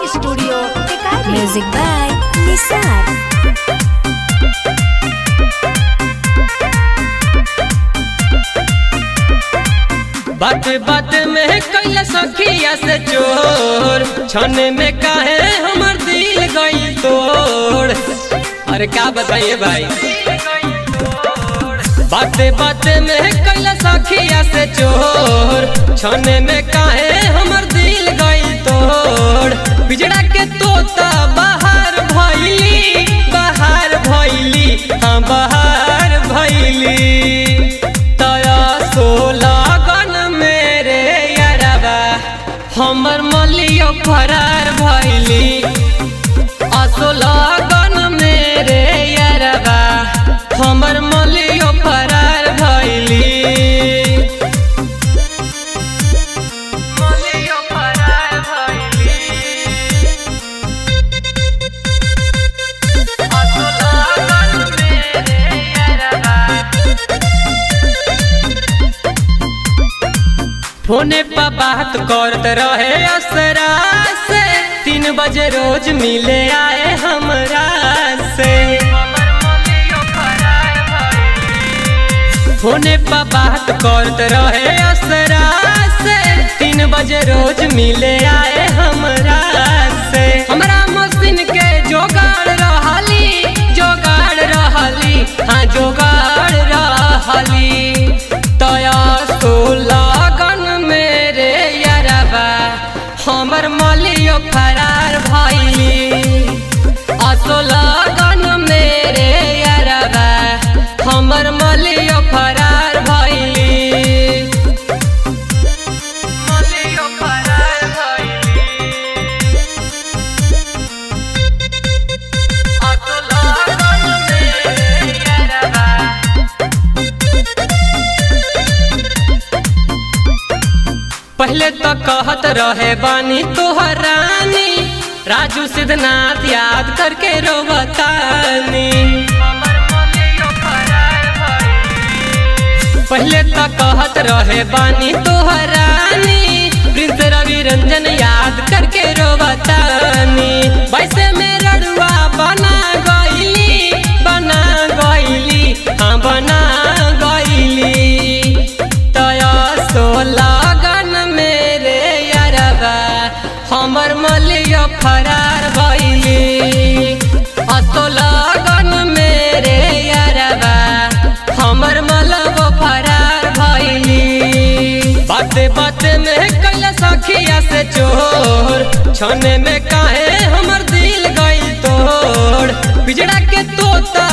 Studio music by निसार। बात बात में कैला सखिया से चोर छने में काहे हमर दिल गई तोड़। अरे क्या बताइए भाई, बात बात में कैला सखिया से चोर छने में काहे हमर दिल गई तोड़। बिजड़ा के तोता बाहर भइली, बाहर भइली, हाँ बाहर भइली। हमर मलियो फरार भइली, असो लगन मेरे यारबा हमर मलियो फरार भइली। मलियो फरार भइली, असो लगन मेरे यारबा। फोने पर बात करत रहे असरा से, 3 बजे रोज मिले आए हमरा से। फोने पर बात करत रहे असरा से, 3 बजे रोज मिले आए हमरा से। हमरा मशीन के जोगाड़ रहली, जोगाड़ रहली, हाँ जोगाड़ रहली। तया हमर मलियो फरार भइली, असो लगन मेरे यारबा हमर मलियो फरार भइली। मलियो फरार भइली, असो लगन मेरे यारबा। पहले तो कहत रहे बानी तोहर रानी, राजू सिद्धनाथ याद करके रोवतानी। पहले तो कहत रहे बानी तोहर रानी, प्रिंस रवि रंजन याद करके रोवतानी। वैसे में रड़ुआ बना गईली, बना गईली, हाँ बना गईली। तया सोला हमर मलियो फरार भइली, असो लगन मेरे यारबा हमर मलबो फरार भइली। बाते बाते में कैला सखिया से चोर छने में काहे हमर दिल गई तोड़। बिजड़ा के तोता